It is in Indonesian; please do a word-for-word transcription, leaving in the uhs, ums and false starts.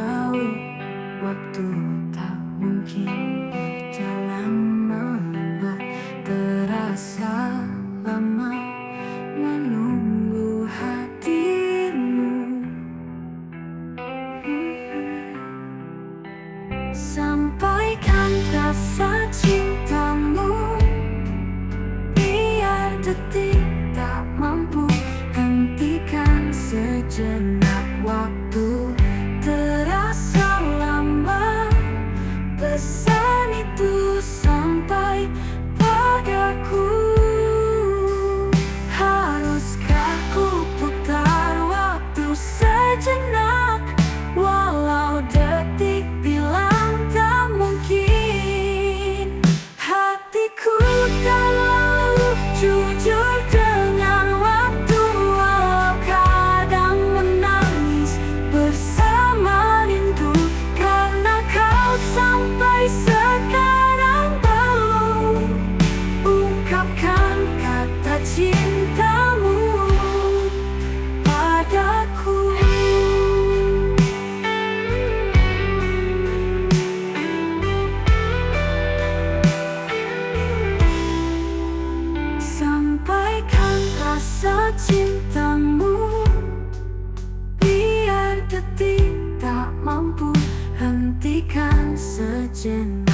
tahu waktu tak mungkin berjalan melambat, terasa lama menunggu hadirmu. Sampaikan rasa cintamu, biar detik tak mampu hentikan sejenak waktu. Terasa lama pesan itu sampai padaku. Haruskah ku putar waktu sejenak, walau detik bilang tak mungkin. Hatiku terlalu jujur dengan waktu, walau kadang menangis bersama rindu, karena kau sampai sekarang belum ungkapkan kata cintamu padaku. Sampaikan rasa cintamu, biar detik tak mampu hentikan sejenak.